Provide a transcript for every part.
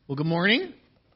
Well, good morning.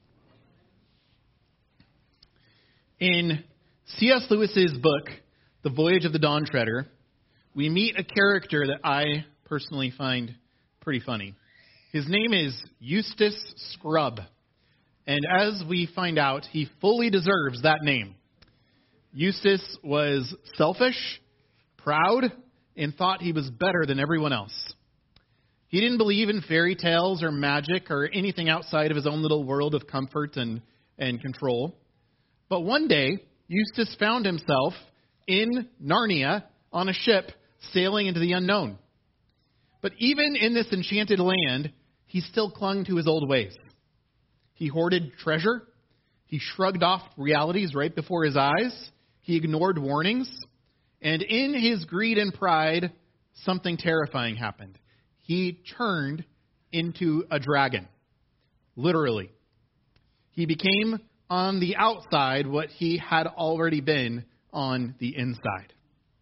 In C.S. Lewis's book, The Voyage of the Dawn Treader, we meet a character that I personally find pretty funny. His name is Eustace Scrubb, and as we find out, he fully deserves that name. Eustace was selfish, proud, and thought he was better than everyone else. He didn't believe in fairy tales or magic or anything outside of his own little world of comfort and control. But one day, Eustace found himself in Narnia on a ship sailing into the unknown. But even in this enchanted land, he still clung to his old ways. He hoarded treasure. He shrugged off realities right before his eyes. He ignored warnings. And in his greed and pride, something terrifying happened. He turned into a dragon, literally. He became on the outside what he had already been on the inside.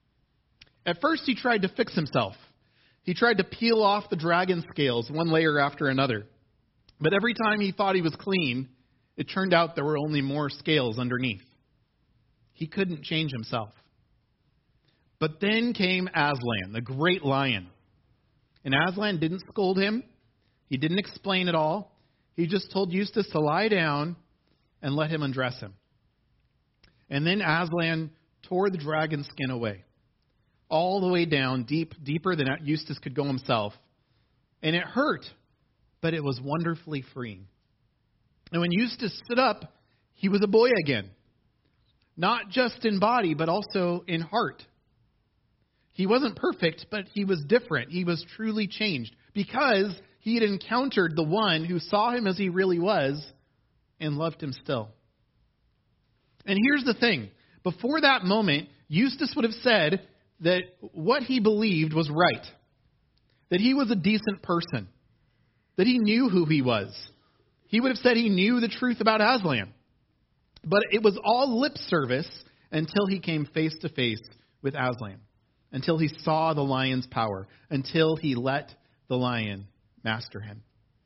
At first, he tried to fix himself. He tried to peel off the dragon scales, one layer after another. But every time he thought he was clean, it turned out there were only more scales underneath. He couldn't change himself. But then came Aslan, the great lion. And Aslan didn't scold him. He didn't explain it all. He just told Eustace to lie down and let him undress him. And then Aslan tore the dragon skin away, all the way down, deeper than Eustace could go himself. And it hurt, but it was wonderfully freeing. And when Eustace stood up, he was a boy again. Not just in body, but also in heart. He wasn't perfect, but he was different. He was truly changed because he had encountered the one who saw him as he really was and loved him still. And here's the thing. Before that moment, Eustace would have said that what he believed was right, that he was a decent person, that he knew who he was. He would have said he knew the truth about Aslan. But it was all lip service until he came face to face with Aslan. Until he saw the lion's power, until he let the lion master him.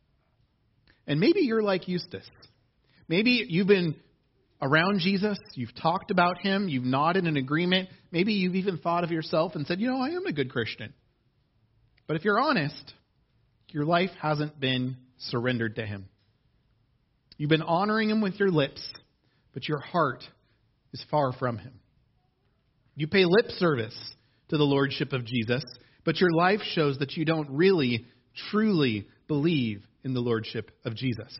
And maybe you're like Eustace. Maybe you've been around Jesus, you've talked about him, you've nodded in agreement. Maybe you've even thought of yourself and said, I am a good Christian. But if you're honest, your life hasn't been surrendered to him. You've been honoring him with your lips, but your heart is far from him. You pay lip service to the lordship of Jesus, but your life shows that you don't really, truly believe in the lordship of Jesus.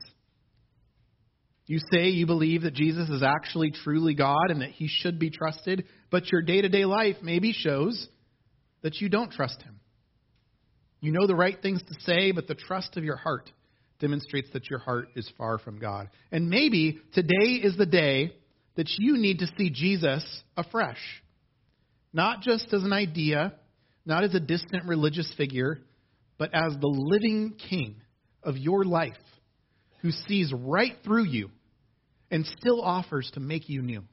You say you believe that Jesus is actually truly God and that he should be trusted, but your day-to-day life maybe shows that you don't trust him. You know the right things to say, but the trust of your heart demonstrates that your heart is far from God. And maybe today is the day that you need to see Jesus afresh. Not just as an idea, not as a distant religious figure, but as the living king of your life who sees right through you and still offers to make you new.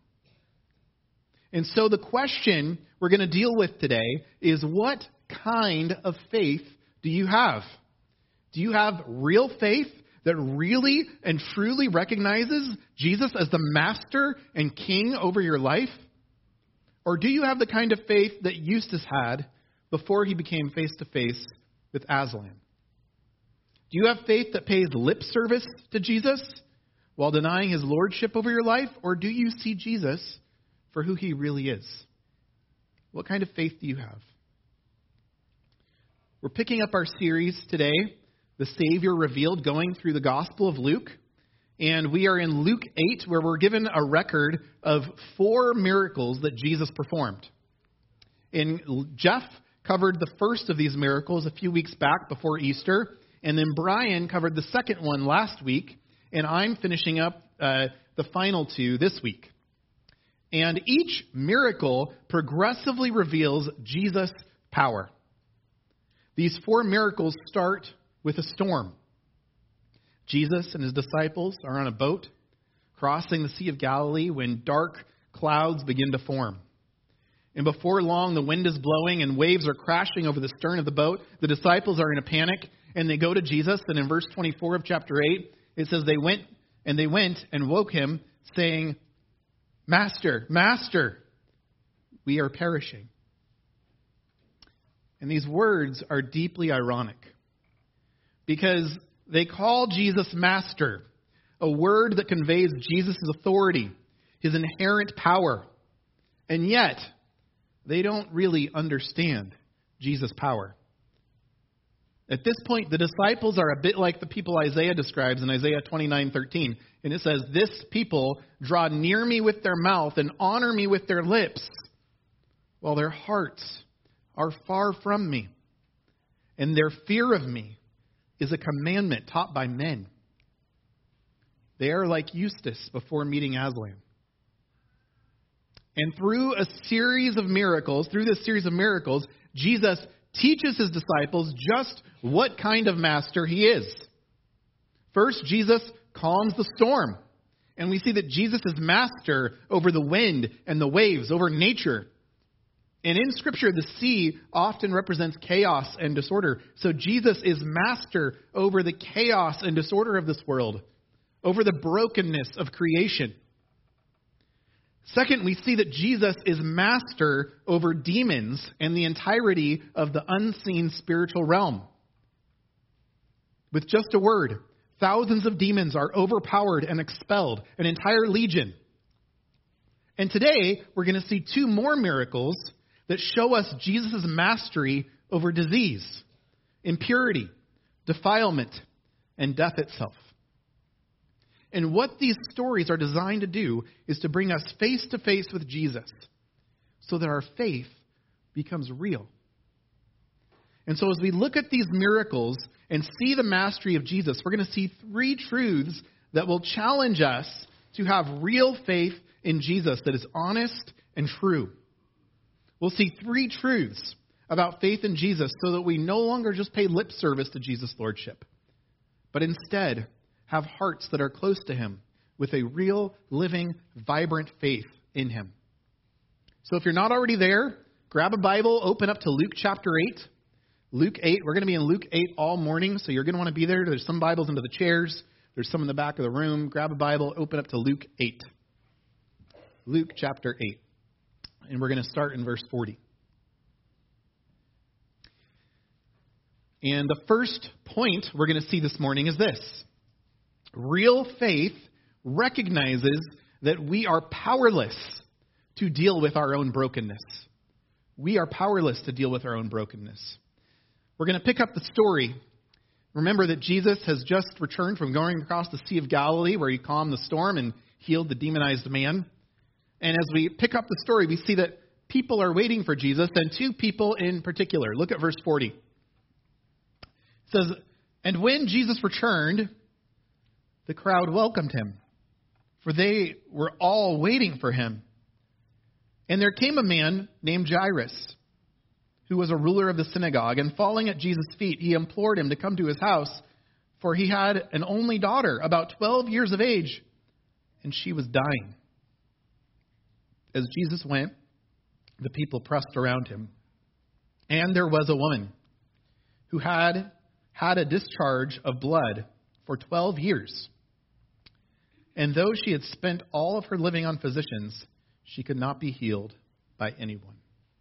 And so the question we're going to deal with today is, what kind of faith do you have? Do you have real faith that really and truly recognizes Jesus as the master and king over your life? Or do you have the kind of faith that Eustace had before he became face-to-face with Aslan? Do you have faith that pays lip service to Jesus while denying his lordship over your life? Or do you see Jesus for who he really is? What kind of faith do you have? We're picking up our series today, The Savior Revealed, going through the Gospel of Luke. And we are in Luke 8, where we're given a record of 4 miracles that Jesus performed. And Jeff covered the first of these miracles a few weeks back before Easter. And then Brian covered the second one last week. And I'm finishing up the final 2 this week. And each miracle progressively reveals Jesus' power. These 4 miracles start with a storm. Jesus and his disciples are on a boat crossing the Sea of Galilee when dark clouds begin to form. And before long, the wind is blowing and waves are crashing over the stern of the boat. The disciples are in a panic and they go to Jesus. And in verse 24 of chapter 8, It says they went and woke him, saying, Master, Master, we are perishing. And these words are deeply ironic because they call Jesus Master, a word that conveys Jesus' authority, his inherent power. And yet, they don't really understand Jesus' power. At this point, the disciples are a bit like the people Isaiah describes in Isaiah 29:13. And it says, this people draw near me with their mouth and honor me with their lips, while their hearts are far from me. And their fear of me is a commandment taught by men. They are like Eustace before meeting Aslan. And through this series of miracles, Jesus teaches his disciples just what kind of master he is. First, Jesus calms the storm. And we see that Jesus is master over the wind and the waves, over nature. And in Scripture, the sea often represents chaos and disorder. So Jesus is master over the chaos and disorder of this world, over the brokenness of creation. Second, we see that Jesus is master over demons and the entirety of the unseen spiritual realm. With just a word, thousands of demons are overpowered and expelled, an entire legion. And today, we're going to see two more miracles that show us Jesus' mastery over disease, impurity, defilement, and death itself. And what these stories are designed to do is to bring us face to face with Jesus so that our faith becomes real. And so as we look at these miracles and see the mastery of Jesus, we're going to see three truths that will challenge us to have real faith in Jesus that is honest and true. We'll see three truths about faith in Jesus so that we no longer just pay lip service to Jesus' lordship, but instead have hearts that are close to him with a real, living, vibrant faith in him. So if you're not already there, grab a Bible, open up to Luke chapter 8. Luke 8, we're going to be in Luke 8 all morning, so you're going to want to be there. There's some Bibles under the chairs. There's some in the back of the room. Grab a Bible, open up to Luke 8. Luke chapter 8. And we're going to start in verse 40. And the first point we're going to see this morning is this. Real faith recognizes that we are powerless to deal with our own brokenness. We are powerless to deal with our own brokenness. We're going to pick up the story. Remember that Jesus has just returned from going across the Sea of Galilee where he calmed the storm and healed the demonized man. And as we pick up the story, we see that people are waiting for Jesus, and two people in particular. Look at verse 40. It says, and when Jesus returned, the crowd welcomed him, for they were all waiting for him. And there came a man named Jairus, who was a ruler of the synagogue, and falling at Jesus' feet, he implored him to come to his house, for he had an only daughter, about 12 years of age, and she was dying. As Jesus went, the people pressed around him. And there was a woman who had a discharge of blood for 12 years. And though she had spent all of her living on physicians, she could not be healed by anyone.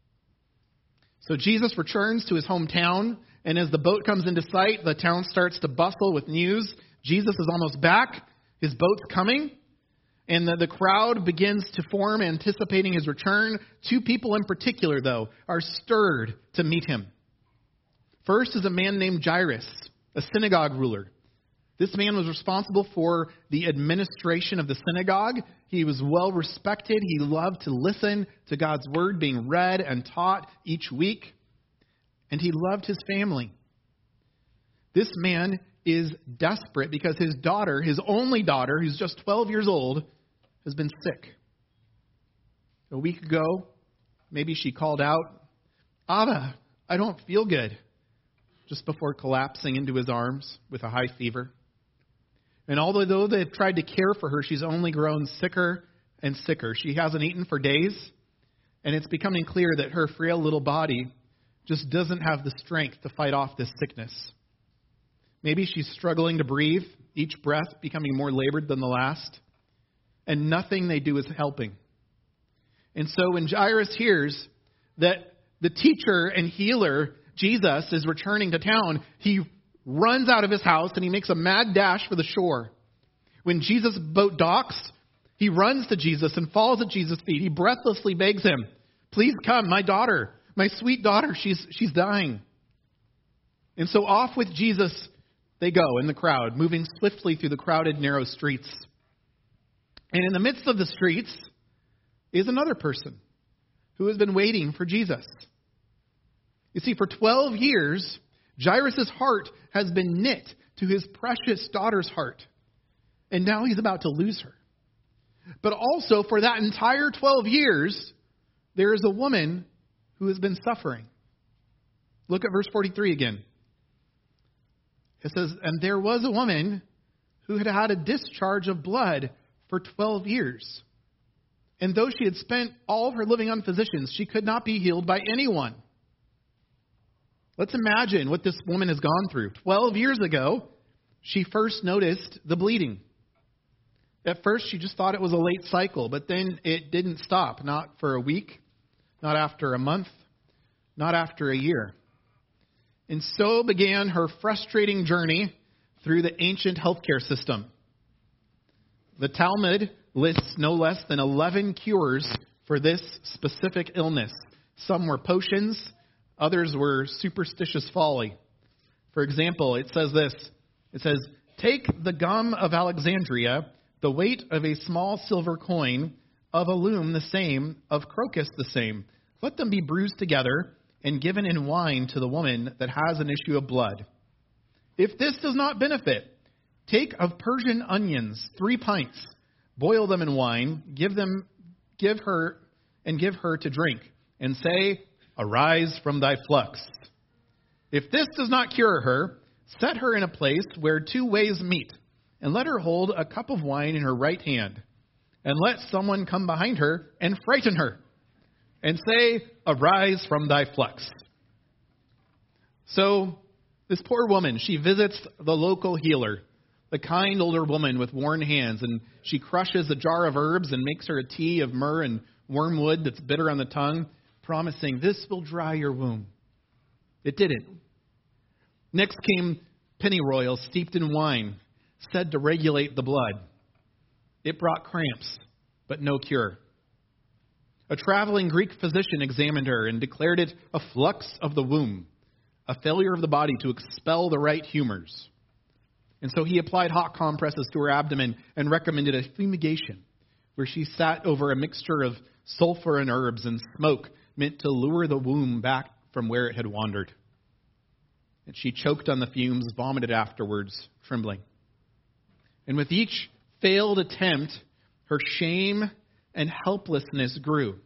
So Jesus returns to his hometown, and as the boat comes into sight, the town starts to bustle with news. Jesus is almost back. His boat's coming. And the crowd begins to form, anticipating his return. Two people in particular, though, are stirred to meet him. First is a man named Jairus, a synagogue ruler. This man was responsible for the administration of the synagogue. He was well respected. He loved to listen to God's word being read and taught each week. And he loved his family. This man is desperate because his daughter, his only daughter, who's just 12 years old, has been sick. A week ago, maybe she called out, Abba, I don't feel good, just before collapsing into his arms with a high fever. And although they've tried to care for her, she's only grown sicker and sicker. She hasn't eaten for days, and it's becoming clear that her frail little body just doesn't have the strength to fight off this sickness. Maybe she's struggling to breathe, each breath becoming more labored than the last, and nothing they do is helping. And so when Jairus hears that the teacher and healer, Jesus, is returning to town, he runs out of his house and he makes a mad dash for the shore. When Jesus' boat docks, he runs to Jesus and falls at Jesus' feet. He breathlessly begs him, "Please come, my daughter, my sweet daughter, she's dying." And so off with Jesus they go in the crowd, moving swiftly through the crowded, narrow streets. And in the midst of the streets is another person who has been waiting for Jesus. You see, for 12 years, Jairus' heart has been knit to his precious daughter's heart. And now he's about to lose her. But also, for that entire 12 years, there is a woman who has been suffering. Look at verse 43 again. It says, "And there was a woman who had had a discharge of blood for 12 years. And though she had spent all of her living on physicians, she could not be healed by anyone." Let's imagine what this woman has gone through. 12 years ago, she first noticed the bleeding. At first, she just thought it was a late cycle, but then it didn't stop. Not for a week, not after a month, not after a year. And so began her frustrating journey through the ancient healthcare system. The Talmud lists no less than 11 cures for this specific illness. Some were potions, others were superstitious folly. For example, it says this. It says, "Take the gum of Alexandria, the weight of a small silver coin, of a loom the same, of crocus the same. Let them be bruised together and given in wine to the woman that has an issue of blood. If this does not benefit, take of Persian onions 3 pints, boil them in wine, give her to drink, and say, 'Arise from thy flux.' If this does not cure her, set her in a place where 2 ways meet, and let her hold a cup of wine in her right hand, and let someone come behind her and frighten her, and say, 'Arise from thy flux.'" So this poor woman, she visits the local healer, the kind older woman with worn hands, and she crushes a jar of herbs and makes her a tea of myrrh and wormwood that's bitter on the tongue, promising, "This will dry your womb." It didn't. Next came pennyroyal steeped in wine, said to regulate the blood. It brought cramps, but no cure. A traveling Greek physician examined her and declared it a flux of the womb, a failure of the body to expel the right humors. And so he applied hot compresses to her abdomen and recommended a fumigation, where she sat over a mixture of sulfur and herbs and smoke meant to lure the womb back from where it had wandered. And she choked on the fumes, vomited afterwards, trembling. And with each failed attempt, her shame and helplessness grew.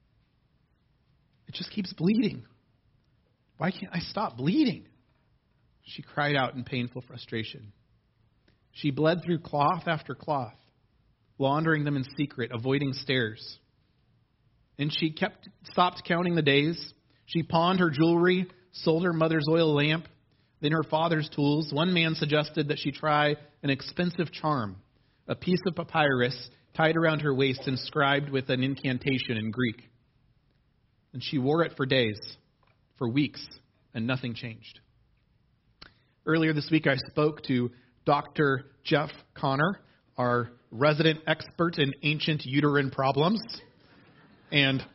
It just keeps bleeding. Why can't I stop bleeding? She cried out in painful frustration. She bled through cloth after cloth, laundering them in secret, avoiding stares. And she stopped counting the days. She pawned her jewelry, sold her mother's oil lamp, then her father's tools. One man suggested that she try an expensive charm, a piece of papyrus tied around her waist, inscribed with an incantation in Greek. And she wore it for days, for weeks, and nothing changed. Earlier this week, I spoke to Dr. Jeff Connor, our resident expert in ancient uterine problems. And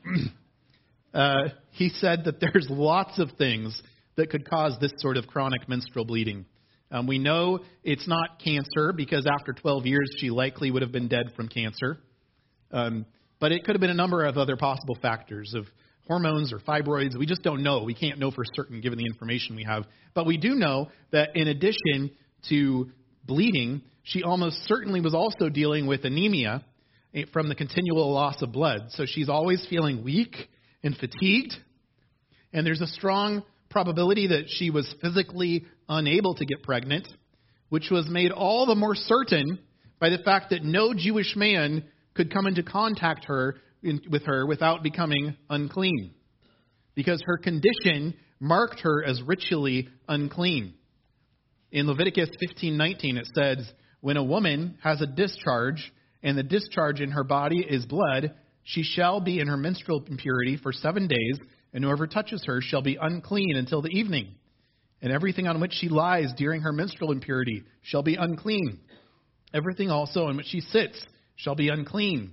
he said that there's lots of things that could cause this sort of chronic menstrual bleeding. We know it's not cancer because after 12 years, she likely would have been dead from cancer. But it could have been a number of other possible factors of hormones or fibroids. We just don't know. We can't know for certain given the information we have. But we do know that in addition to bleeding, she almost certainly was also dealing with anemia from the continual loss of blood. So she's always feeling weak and fatigued. And there's a strong probability that she was physically unable to get pregnant, which was made all the more certain by the fact that no Jewish man could come into contact with her without becoming unclean, because her condition marked her as ritually unclean. In Leviticus 15:19, it says, when a woman has a discharge, and the discharge in her body is blood, she shall be in her menstrual impurity for 7 days, and whoever touches her shall be unclean until the evening. And everything on which she lies during her menstrual impurity shall be unclean. Everything also on which she sits shall be unclean.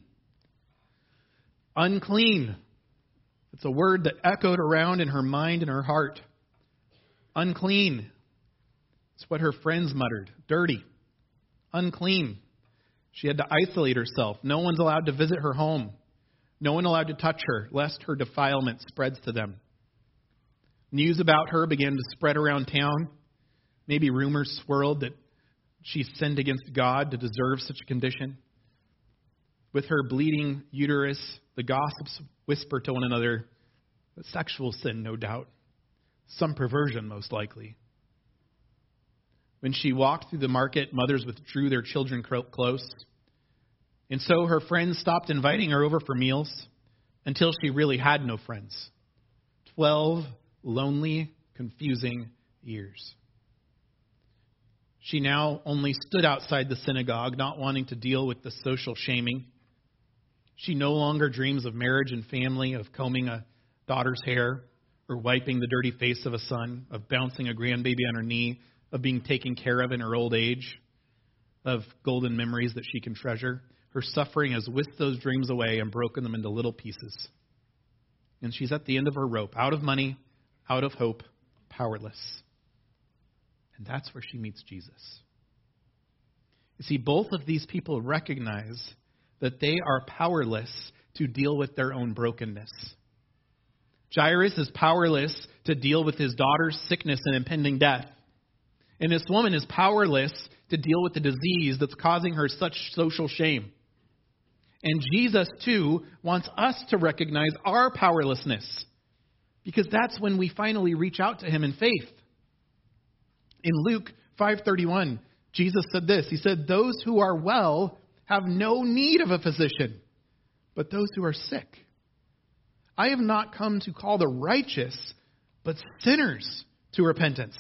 Unclean. It's a word that echoed around in her mind and her heart. Unclean. It's what her friends muttered. Dirty. Unclean. She had to isolate herself. No one's allowed to visit her home. No one allowed to touch her, lest her defilement spreads to them. News about her began to spread around town. Maybe rumors swirled that she sinned against God to deserve such a condition. With her bleeding uterus, the gossips whisper to one another, a sexual sin, no doubt. Some perversion, most likely. When she walked through the market, mothers withdrew their children close. And so her friends stopped inviting her over for meals until she really had no friends. 12 lonely, confusing years. She now only stood outside the synagogue, not wanting to deal with the social shaming. She no longer dreams of marriage and family, of combing a daughter's hair, or wiping the dirty face of a son, of bouncing a grandbaby on her knee, of being taken care of in her old age, of golden memories that she can treasure. Her suffering has whisked those dreams away and broken them into little pieces. And she's at the end of her rope, out of money, out of hope, powerless. And that's where she meets Jesus. You see, both of these people recognize that they are powerless to deal with their own brokenness. Jairus is powerless to deal with his daughter's sickness and impending death. And this woman is powerless to deal with the disease that's causing her such social shame. And Jesus, too, wants us to recognize our powerlessness, because that's when we finally reach out to him in faith. In Luke 5:31, Jesus said this. He said, "Those who are well have no need of a physician, but those who are sick. I have not come to call the righteous, but sinners to repentance."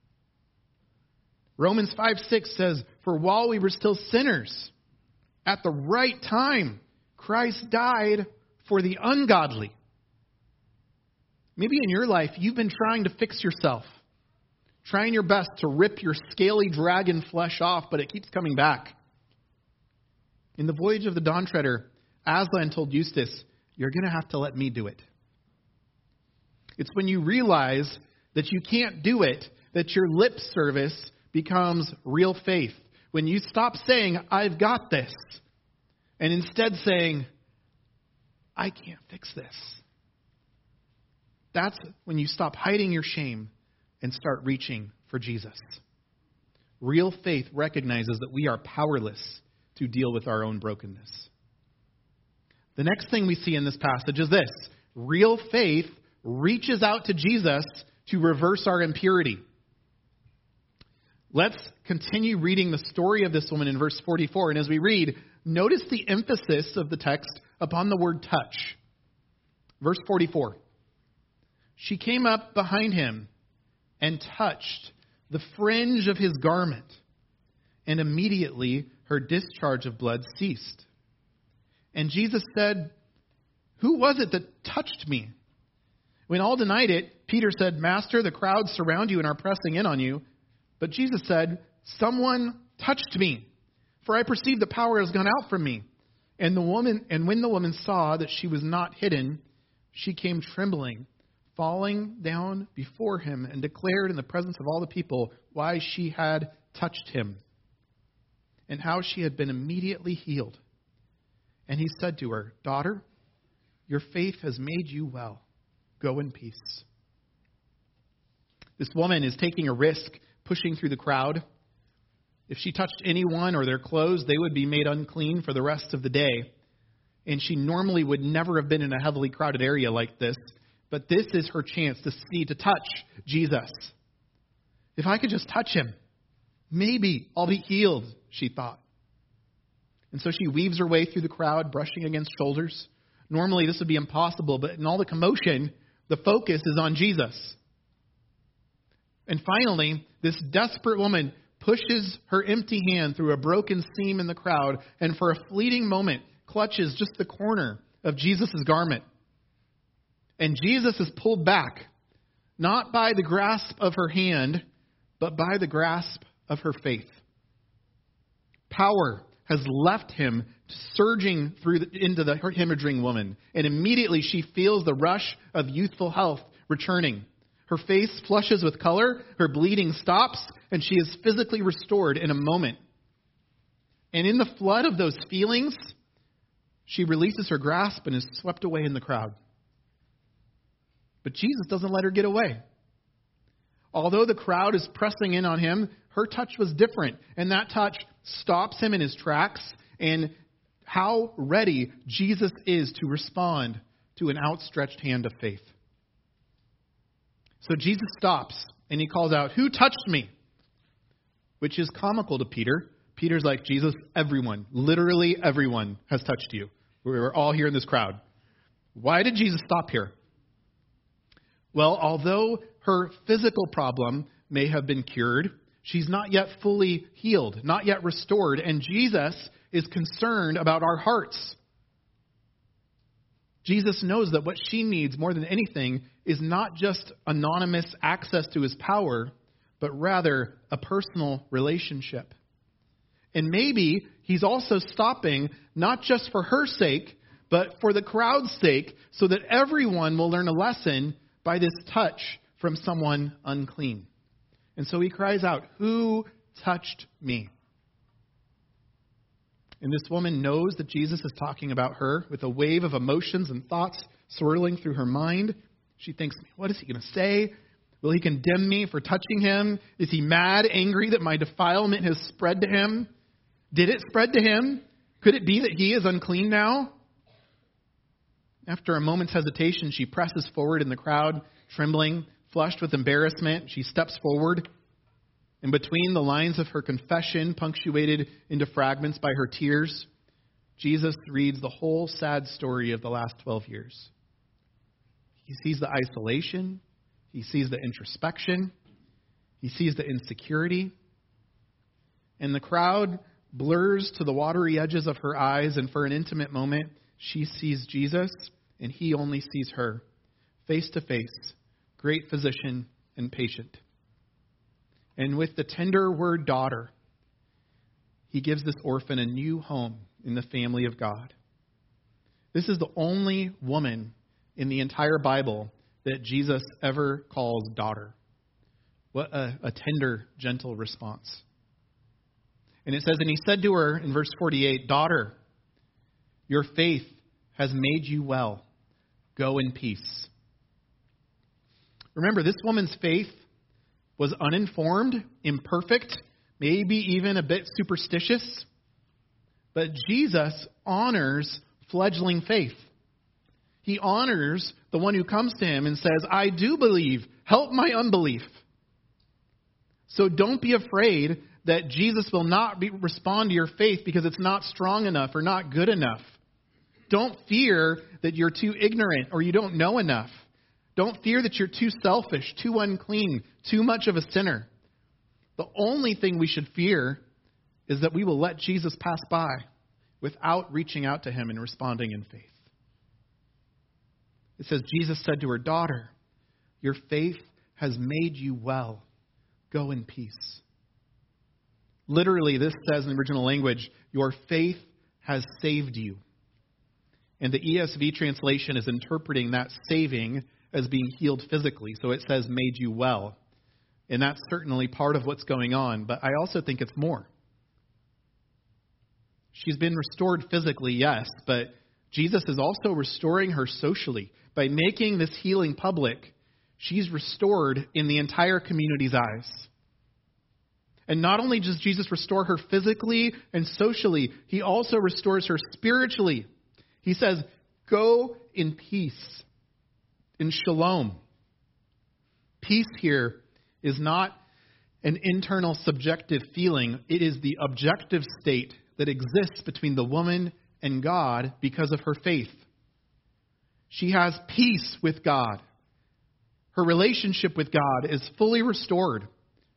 Romans 5:6 says, "For while we were still sinners, at the right time, Christ died for the ungodly." Maybe in your life, you've been trying to fix yourself, trying your best to rip your scaly dragon flesh off, but it keeps coming back. In the Voyage of the Dawn Treader, Aslan told Eustace, "You're going to have to let me do it." It's when you realize that you can't do it, that your lip service becomes real faith. When you stop saying, "I've got this," and instead saying, "I can't fix this." That's when you stop hiding your shame and start reaching for Jesus. Real faith recognizes that we are powerless to deal with our own brokenness. The next thing we see in this passage is this. Real faith reaches out to Jesus to reverse our impurity. Let's continue reading the story of this woman in verse 44. And as we read, notice the emphasis of the text upon the word touch. Verse 44. She came up behind him and touched the fringe of his garment, and immediately her discharge of blood ceased. And Jesus said, "Who was it that touched me?" When all denied it, Peter said, "Master, the crowds surround you and are pressing in on you." But Jesus said, "Someone touched me, for I perceive the power has gone out from me." And when the woman saw that she was not hidden, she came trembling, falling down before him, and declared in the presence of all the people why she had touched him, and how she had been immediately healed. And he said to her, "Daughter, your faith has made you well. Go in peace." This woman is taking a risk, pushing through the crowd. If she touched anyone or their clothes, they would be made unclean for the rest of the day. And she normally would never have been in a heavily crowded area like this. But this is her chance to touch Jesus. If I could just touch him, maybe I'll be healed, she thought. And so she weaves her way through the crowd, brushing against shoulders. Normally this would be impossible, but in all the commotion, the focus is on Jesus. And finally, this desperate woman pushes her empty hand through a broken seam in the crowd, and for a fleeting moment clutches just the corner of Jesus' garment. And Jesus is pulled back, not by the grasp of her hand, but by the grasp of her faith. Power has left him, surging into the hemorrhaging woman, and immediately she feels the rush of youthful health returning. Her face flushes with color, her bleeding stops, and she is physically restored in a moment. And in the flood of those feelings, she releases her grasp and is swept away in the crowd. But Jesus doesn't let her get away. Although the crowd is pressing in on him, her touch was different, and that touch stops him in his tracks, and how ready Jesus is to respond to an outstretched hand of faith. So Jesus stops, and he calls out, "Who touched me?" Which is comical to Peter. Peter's like, "Jesus, everyone, literally everyone has touched you. We're all here in this crowd." Why did Jesus stop here? Well, although her physical problem may have been cured, she's not yet fully healed, not yet restored, and Jesus is concerned about our hearts. Jesus knows that what she needs more than anything is not just anonymous access to his power, but rather a personal relationship. And maybe he's also stopping not just for her sake, but for the crowd's sake, so that everyone will learn a lesson by this touch from someone unclean. And so he cries out, "Who touched me?" And this woman knows that Jesus is talking about her with a wave of emotions and thoughts swirling through her mind. She thinks, what is he going to say? Will he condemn me for touching him? Is he mad, angry that my defilement has spread to him? Did it spread to him? Could it be that he is unclean now? After a moment's hesitation, she presses forward in the crowd, trembling, flushed with embarrassment. She steps forward. And between the lines of her confession, punctuated into fragments by her tears, Jesus reads the whole sad story of the last 12 years. He sees the isolation. He sees the introspection. He sees the insecurity. And the crowd blurs to the watery edges of her eyes, and for an intimate moment, she sees Jesus, and he only sees her, face to face, great physician and patient. And with the tender word daughter, he gives this orphan a new home in the family of God. This is the only woman in the entire Bible that Jesus ever calls daughter. What a tender, gentle response. And it says, and he said to her in verse 48, "Daughter, your faith has made you well. Go in peace." Remember, this woman's faith was uninformed, imperfect, maybe even a bit superstitious. But Jesus honors fledgling faith. He honors the one who comes to him and says, "I do believe. Help my unbelief." So don't be afraid that Jesus will not respond to your faith because it's not strong enough or not good enough. Don't fear that you're too ignorant or you don't know enough. Don't fear that you're too selfish, too unclean, too much of a sinner. The only thing we should fear is that we will let Jesus pass by without reaching out to him and responding in faith. It says, Jesus said to her, "Daughter, your faith has made you well. Go in peace." Literally, this says in the original language, your faith has saved you. And the ESV translation is interpreting that saving as being healed physically. So it says made you well. And that's certainly part of what's going on. But I also think it's more. She's been restored physically, yes. But Jesus is also restoring her socially. By making this healing public, she's restored in the entire community's eyes. And not only does Jesus restore her physically and socially, he also restores her spiritually. He says, "Go in peace." In shalom. Peace here is not an internal subjective feeling. It is the objective state that exists between the woman and God because of her faith. She has peace with God. Her relationship with God is fully restored.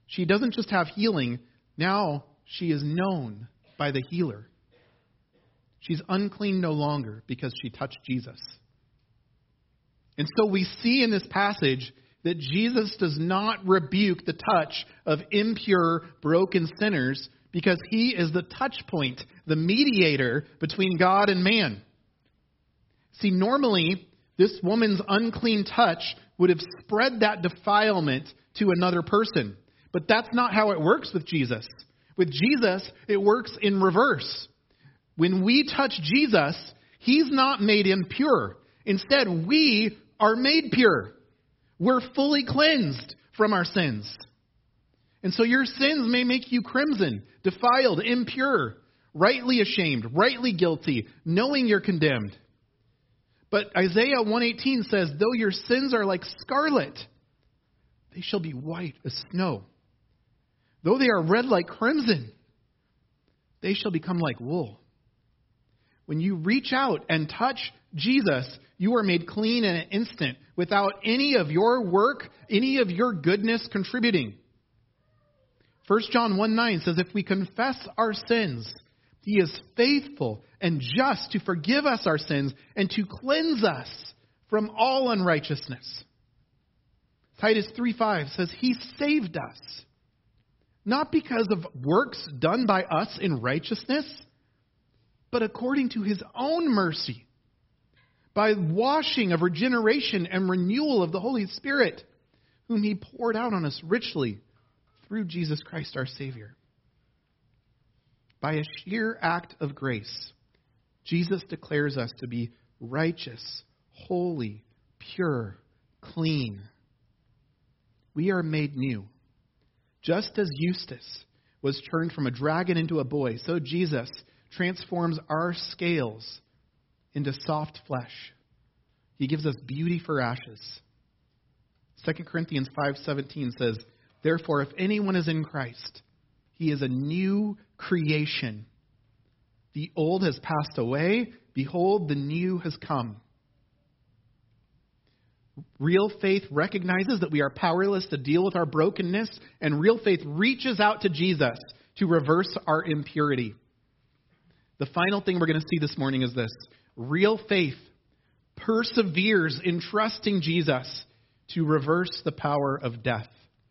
She doesn't just have healing. Now she is known by the healer. She's unclean no longer because she touched Jesus. And so we see in this passage that Jesus does not rebuke the touch of impure, broken sinners because he is the touch point, the mediator between God and man. See, normally, this woman's unclean touch would have spread that defilement to another person. But that's not how it works with Jesus. With Jesus, it works in reverse. When we touch Jesus, he's not made impure. Instead, we are made pure. We're fully cleansed from our sins. And so your sins may make you crimson, defiled, impure, rightly ashamed, rightly guilty, knowing you're condemned. But Isaiah 1:18 says, though your sins are like scarlet, they shall be white as snow. Though they are red like crimson, they shall become like wool. When you reach out and touch Jesus, you are made clean in an instant without any of your work, any of your goodness contributing. 1 John 1:9 says, if we confess our sins, he is faithful and just to forgive us our sins and to cleanse us from all unrighteousness. Titus 3:5 says he saved us, not because of works done by us in righteousness, but according to his own mercy, by washing of regeneration and renewal of the Holy Spirit, whom he poured out on us richly through Jesus Christ our Savior. By a sheer act of grace, Jesus declares us to be righteous, holy, pure, clean. We are made new. Just as Eustace was turned from a dragon into a boy, so Jesus transforms our scales into soft flesh. He gives us beauty for ashes. 2 Corinthians 5:17 says, therefore, if anyone is in Christ, he is a new creation. The old has passed away. Behold, the new has come. Real faith recognizes that we are powerless to deal with our brokenness, and real faith reaches out to Jesus to reverse our impurity. The final thing we're going to see this morning is this. Real faith perseveres in trusting Jesus to reverse the power of death.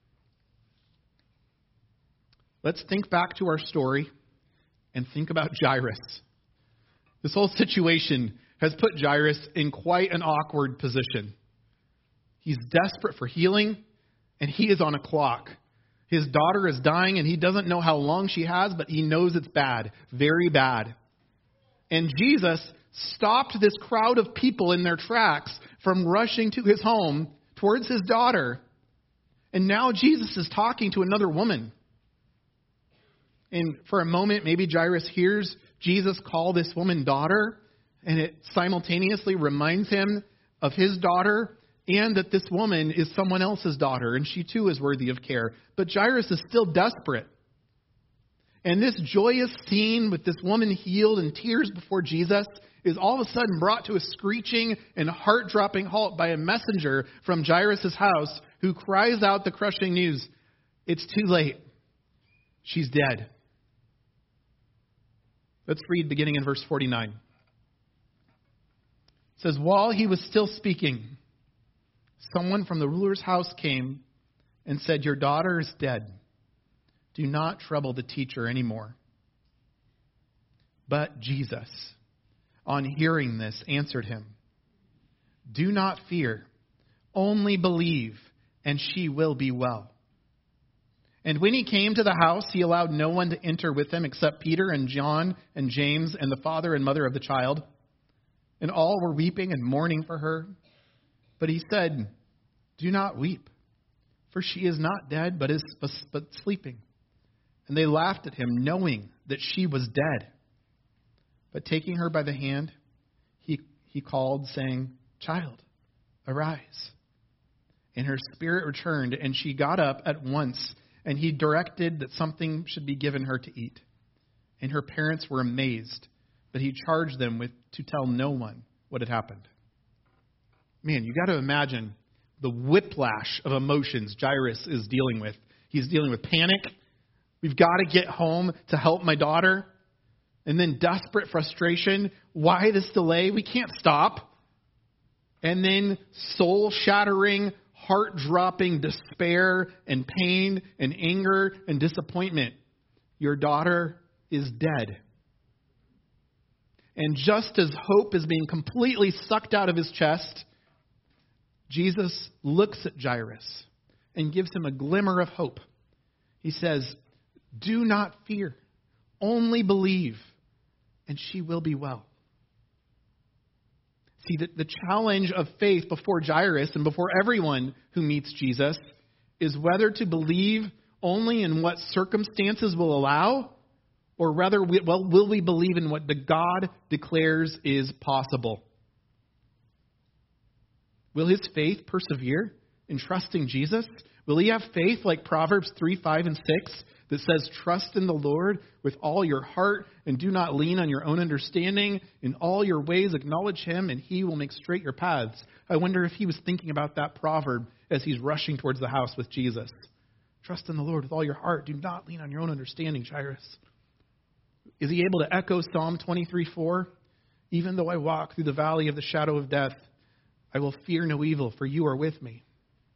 Let's think back to our story and think about Jairus. This whole situation has put Jairus in quite an awkward position. He's desperate for healing, and he is on a clock. His daughter is dying, and he doesn't know how long she has, but he knows it's bad, very bad. And Jesus stopped this crowd of people in their tracks from rushing to his home towards his daughter. And now Jesus is talking to another woman. And for a moment, maybe Jairus hears Jesus call this woman daughter, and it simultaneously reminds him of his daughter and that this woman is someone else's daughter, and she too is worthy of care. But Jairus is still desperate. And this joyous scene with this woman healed and tears before Jesus is all of a sudden brought to a screeching and heart-dropping halt by a messenger from Jairus' house who cries out the crushing news, it's too late. She's dead. Let's read beginning in verse 49. It says, while he was still speaking, someone from the ruler's house came and said, your daughter is dead. Do not trouble the teacher anymore. But Jesus, on hearing this, answered him, do not fear, only believe, and she will be well. And when he came to the house, he allowed no one to enter with him except Peter and John and James and the father and mother of the child. And all were weeping and mourning for her. But he said, do not weep, for she is not dead, but sleeping. And they laughed at him, knowing that she was dead. But taking her by the hand, he called, saying, child, arise. And her spirit returned, and she got up at once. And he directed that something should be given her to eat. And her parents were amazed, but he charged them to tell no one what had happened. Man, you got to imagine the whiplash of emotions Jairus is dealing with. He's dealing with panic. We've got to get home to help my daughter. And then desperate frustration. Why this delay? We can't stop. And then soul-shattering, heart-dropping despair and pain and anger and disappointment. Your daughter is dead. And just as hope is being completely sucked out of his chest, Jesus looks at Jairus and gives him a glimmer of hope. He says, do not fear, only believe, and she will be well. See, the challenge of faith before Jairus and before everyone who meets Jesus is whether to believe only in what circumstances will allow, or rather, will we believe in what the God declares is possible? Will his faith persevere in trusting Jesus? Will he have faith like Proverbs 3, 5, and 6 that says, trust in the Lord with all your heart and do not lean on your own understanding. In all your ways acknowledge him and he will make straight your paths. I wonder if he was thinking about that proverb as he's rushing towards the house with Jesus. Trust in the Lord with all your heart. Do not lean on your own understanding, Jairus. Is he able to echo Psalm 23:4? Even though I walk through the valley of the shadow of death, I will fear no evil, for you are with me.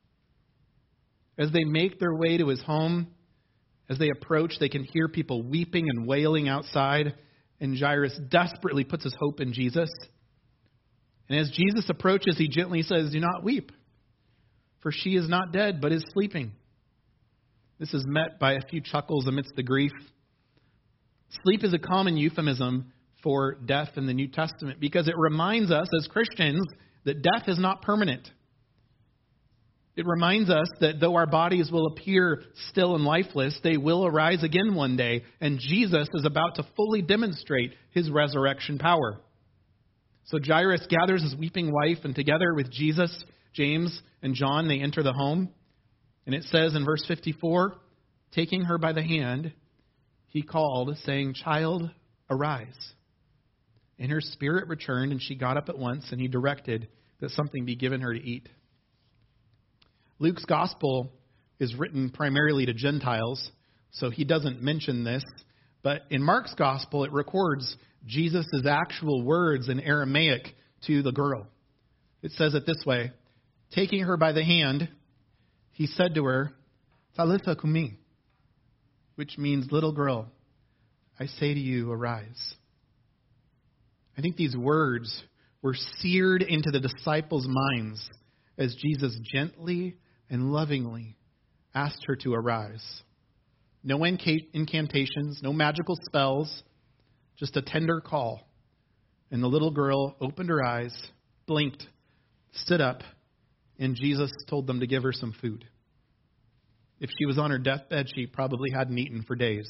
As they make their way to his home, as they approach, they can hear people weeping and wailing outside, and Jairus desperately puts his hope in Jesus. And as Jesus approaches, he gently says, do not weep, for she is not dead, but is sleeping. This is met by a few chuckles amidst the grief. Sleep is a common euphemism for death in the New Testament because it reminds us as Christians that death is not permanent. It reminds us that though our bodies will appear still and lifeless, they will arise again one day, and Jesus is about to fully demonstrate his resurrection power. So Jairus gathers his weeping wife, and together with Jesus, James, and John, they enter the home. And it says in verse 54, taking her by the hand, he called, saying, child, arise. And her spirit returned, and she got up at once, and he directed that something be given her to eat. Luke's gospel is written primarily to Gentiles, so he doesn't mention this. But in Mark's gospel, it records Jesus' actual words in Aramaic to the girl. It says it this way, taking her by the hand, he said to her, Talitha kumi, which means, little girl, I say to you, arise. I think these words were seared into the disciples' minds as Jesus gently and lovingly asked her to arise. No incantations, no magical spells, just a tender call. And the little girl opened her eyes, blinked, stood up, and Jesus told them to give her some food. If she was on her deathbed, she probably hadn't eaten for days.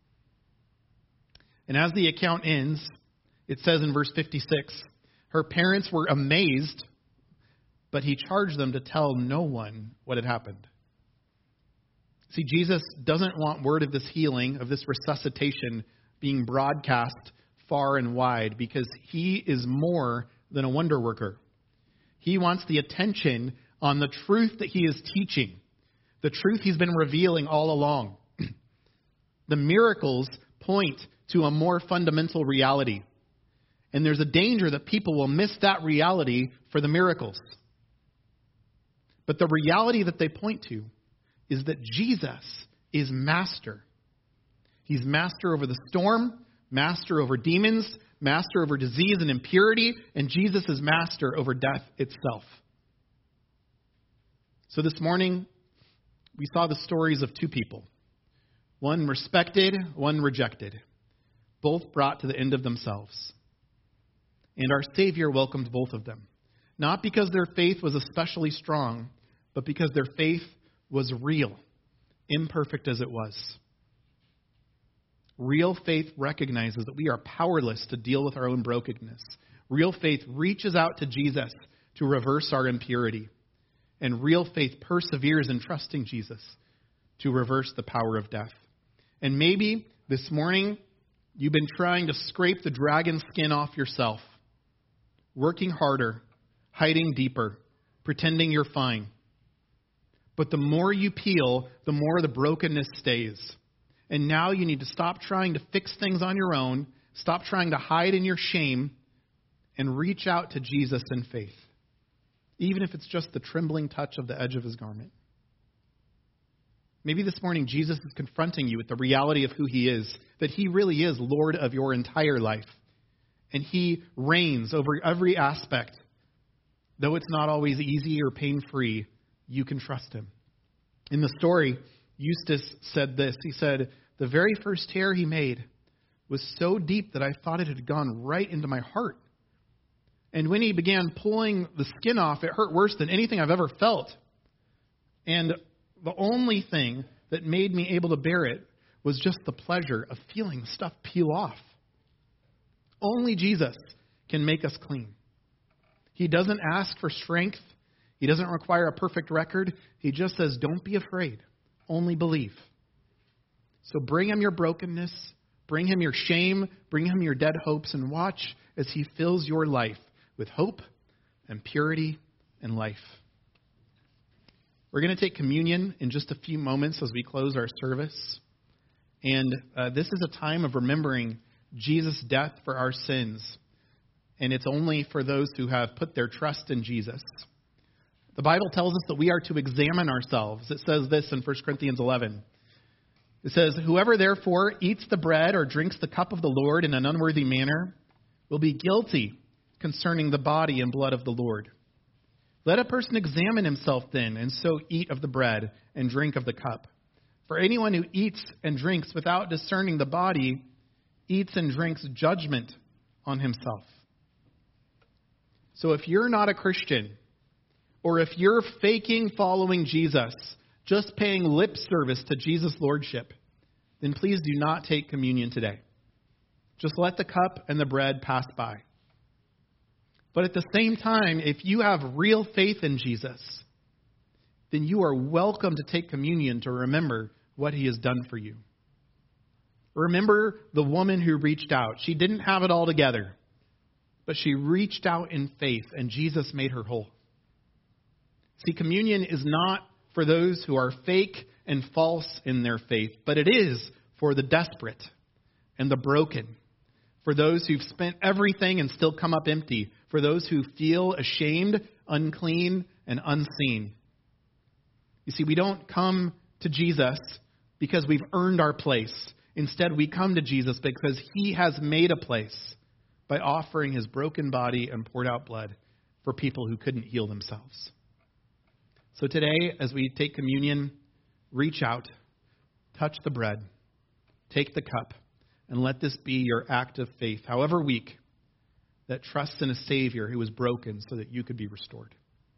And as the account ends, it says in verse 56, her parents were amazed, but he charged them to tell no one what had happened. See, Jesus doesn't want word of this healing, of this resuscitation, being broadcast far and wide because he is more than a wonder worker. He wants the attention on the truth that he is teaching, the truth he's been revealing all along. The miracles point to a more fundamental reality. And there's a danger that people will miss that reality for the miracles. But the reality that they point to is that Jesus is master. He's master over the storm, master over demons, master over disease and impurity, and Jesus is master over death itself. So this morning, we saw the stories of two people. One respected, one rejected. Both brought to the end of themselves. And our Savior welcomed both of them. Not because their faith was especially strong, but because their faith was real, imperfect as it was. Real faith recognizes that we are powerless to deal with our own brokenness. Real faith reaches out to Jesus to reverse our impurity. And real faith perseveres in trusting Jesus to reverse the power of death. And maybe this morning you've been trying to scrape the dragon skin off yourself, working harder, hiding deeper, pretending you're fine. But the more you peel, the more the brokenness stays. And now you need to stop trying to fix things on your own, stop trying to hide in your shame, and reach out to Jesus in faith, even if it's just the trembling touch of the edge of his garment. Maybe this morning Jesus is confronting you with the reality of who he is, that he really is Lord of your entire life, and he reigns over every aspect. Though it's not always easy or pain-free, you can trust him. In the story, Eustace said this. He said, "The very first tear he made was so deep that I thought it had gone right into my heart. And when he began pulling the skin off, it hurt worse than anything I've ever felt. And the only thing that made me able to bear it was just the pleasure of feeling the stuff peel off." Only Jesus can make us clean. He doesn't ask for strength. He doesn't require a perfect record. He just says, don't be afraid. Only believe. So bring him your brokenness. Bring him your shame. Bring him your dead hopes, and watch as he fills your life with hope and purity and life. We're going to take communion in just a few moments as we close our service. And this is a time of remembering Jesus' death for our sins. And it's only for those who have put their trust in Jesus. The Bible tells us that we are to examine ourselves. It says this in 1 Corinthians 11. It says, "Whoever therefore eats the bread or drinks the cup of the Lord in an unworthy manner will be guilty concerning the body and blood of the Lord. Let a person examine himself then, and so eat of the bread and drink of the cup. For anyone who eats and drinks without discerning the body eats and drinks judgment on himself." So if you're not a Christian, or if you're faking following Jesus, just paying lip service to Jesus' lordship, then please do not take communion today. Just let the cup and the bread pass by. But at the same time, if you have real faith in Jesus, then you are welcome to take communion to remember what he has done for you. Remember the woman who reached out. She didn't have it all together, but she reached out in faith, and Jesus made her whole. See, communion is not for those who are fake and false in their faith, but it is for the desperate and the broken, for those who've spent everything and still come up empty, for those who feel ashamed, unclean, and unseen. You see, we don't come to Jesus because we've earned our place. Instead, we come to Jesus because he has made a place by offering his broken body and poured out blood for people who couldn't heal themselves. So today, as we take communion, reach out, touch the bread, take the cup, and let this be your act of faith, however weak, that trusts in a Savior who was broken so that you could be restored.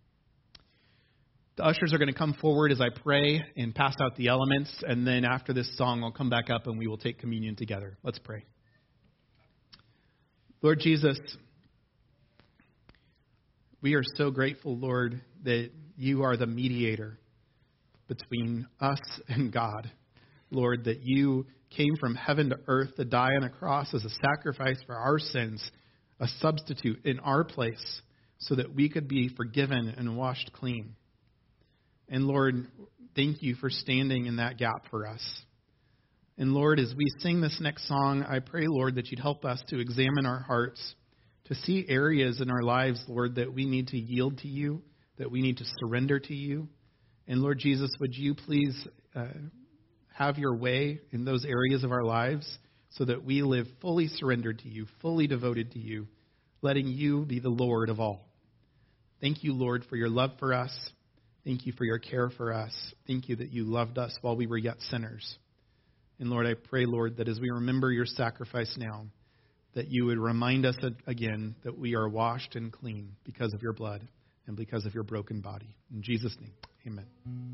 The ushers are going to come forward as I pray and pass out the elements, and then after this song, I'll come back up and we will take communion together. Let's pray. Lord Jesus, we are so grateful, Lord, that you are the mediator between us and God. Lord, that you came from heaven to earth to die on a cross as a sacrifice for our sins, a substitute in our place, so that we could be forgiven and washed clean. And Lord, thank you for standing in that gap for us. And Lord, as we sing this next song, I pray, Lord, that you'd help us to examine our hearts, to see areas in our lives, Lord, that we need to yield to you, that we need to surrender to you. And Lord Jesus, would you please have your way in those areas of our lives so that we live fully surrendered to you, fully devoted to you, letting you be the Lord of all. Thank you, Lord, for your love for us. Thank you for your care for us. Thank you that you loved us while we were yet sinners. And Lord, I pray, Lord, that as we remember your sacrifice now, that you would remind us again that we are washed and clean because of your blood and because of your broken body. In Jesus' name, amen.